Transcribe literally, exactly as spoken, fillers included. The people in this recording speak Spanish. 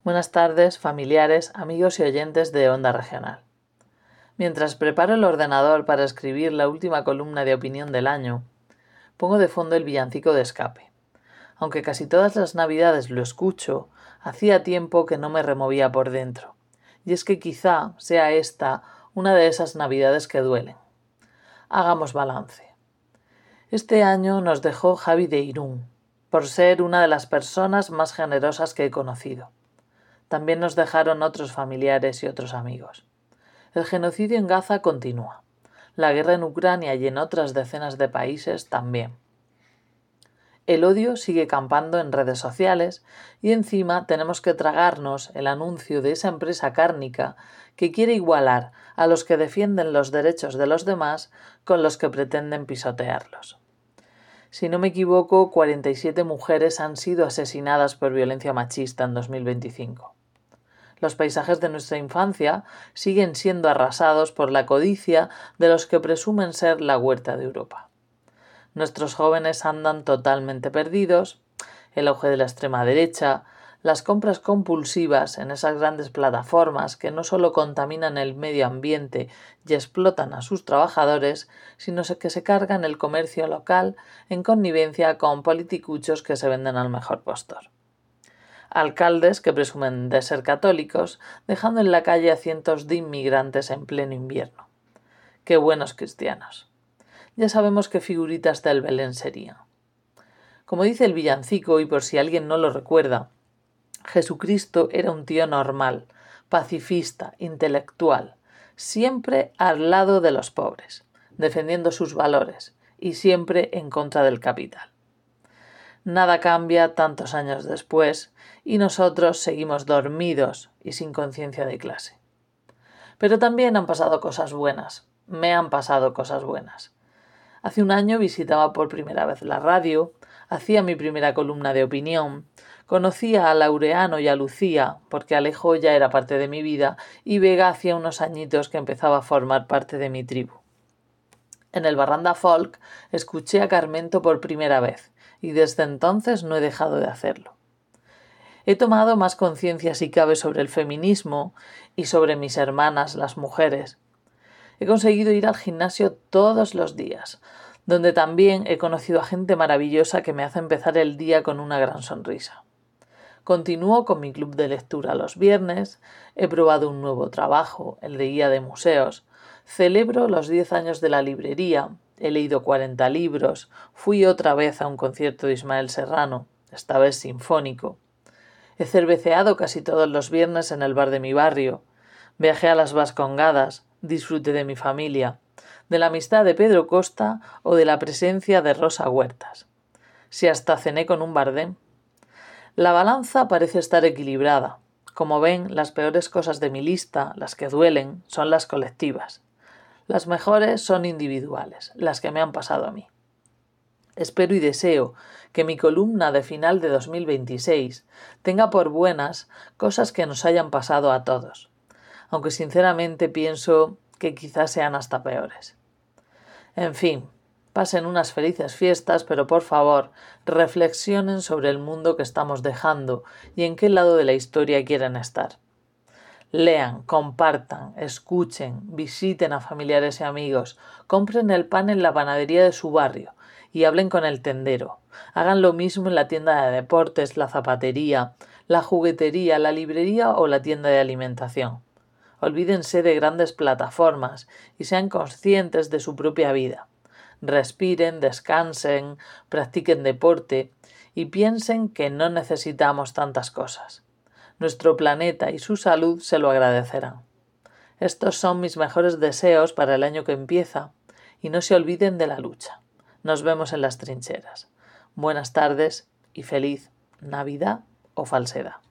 Buenas tardes, familiares, amigos y oyentes de Onda Regional. Mientras preparo el ordenador para escribir la última columna de opinión del año, pongo de fondo el villancico de Escape. Aunque casi todas las navidades lo escucho, hacía tiempo que no me removía por dentro. Y es que quizá sea esta una de esas navidades que duelen. Hagamos balance. Este año nos dejó Javi de Irún, por ser una de las personas más generosas que he conocido. También nos dejaron otros familiares y otros amigos. El genocidio en Gaza continúa. La guerra en Ucrania y en otras decenas de países también. El odio sigue campando en redes sociales y encima tenemos que tragarnos el anuncio de esa empresa cárnica que quiere igualar a los que defienden los derechos de los demás con los que pretenden pisotearlos. Si no me equivoco, cuarenta y siete mujeres han sido asesinadas por violencia machista en dos mil veinticinco. Los paisajes de nuestra infancia siguen siendo arrasados por la codicia de los que presumen ser la huerta de Europa. Nuestros jóvenes andan totalmente perdidos, el auge de la extrema derecha, las compras compulsivas en esas grandes plataformas que no solo contaminan el medio ambiente y explotan a sus trabajadores, sino que se cargan el comercio local en connivencia con politicuchos que se venden al mejor postor. Alcaldes que presumen de ser católicos, dejando en la calle a cientos de inmigrantes en pleno invierno. ¡Qué buenos cristianos! Ya sabemos qué figuritas del Belén serían. Como dice el villancico, y por si alguien no lo recuerda, Jesucristo era un tío normal, pacifista, intelectual, siempre al lado de los pobres, defendiendo sus valores y siempre en contra del capital. Nada cambia tantos años después y nosotros seguimos dormidos y sin conciencia de clase. Pero también han pasado cosas buenas, me han pasado cosas buenas. Hace un año visitaba por primera vez la radio, hacía mi primera columna de opinión, conocía a Laureano y a Lucía, porque Alejo ya era parte de mi vida y Vega hacía unos añitos que empezaba a formar parte de mi tribu. En el Barranda Folk escuché a Carmento por primera vez y desde entonces no he dejado de hacerlo. He tomado más conciencia si cabe sobre el feminismo y sobre mis hermanas, las mujeres. He conseguido ir al gimnasio todos los días, donde también he conocido a gente maravillosa que me hace empezar el día con una gran sonrisa. Continúo con mi club de lectura los viernes, he probado un nuevo trabajo, el de guía de museos, celebro los diez años de la librería, he leído cuarenta libros, fui otra vez a un concierto de Ismael Serrano, esta vez sinfónico. He cerveceado casi todos los viernes en el bar de mi barrio, viajé a las Vascongadas, disfruté de mi familia, de la amistad de Pedro Costa o de la presencia de Rosa Huertas. Si hasta cené con un Bardem. La balanza parece estar equilibrada. Como ven, las peores cosas de mi lista, las que duelen, son las colectivas. Las mejores son individuales, las que me han pasado a mí. Espero y deseo que mi columna de final de dos mil veintiséis tenga por buenas cosas que nos hayan pasado a todos, aunque sinceramente pienso que quizás sean hasta peores. En fin, pasen unas felices fiestas, pero por favor, reflexionen sobre el mundo que estamos dejando y en qué lado de la historia quieren estar. Lean, compartan, escuchen, visiten a familiares y amigos, compren el pan en la panadería de su barrio y hablen con el tendero. Hagan lo mismo en la tienda de deportes, la zapatería, la juguetería, la librería o la tienda de alimentación. Olvídense de grandes plataformas y sean conscientes de su propia vida. Respiren, descansen, practiquen deporte y piensen que no necesitamos tantas cosas. Nuestro planeta y su salud se lo agradecerán. Estos son mis mejores deseos para el año que empieza y no se olviden de la lucha. Nos vemos en las trincheras. Buenas tardes y feliz Navidad o falsedad.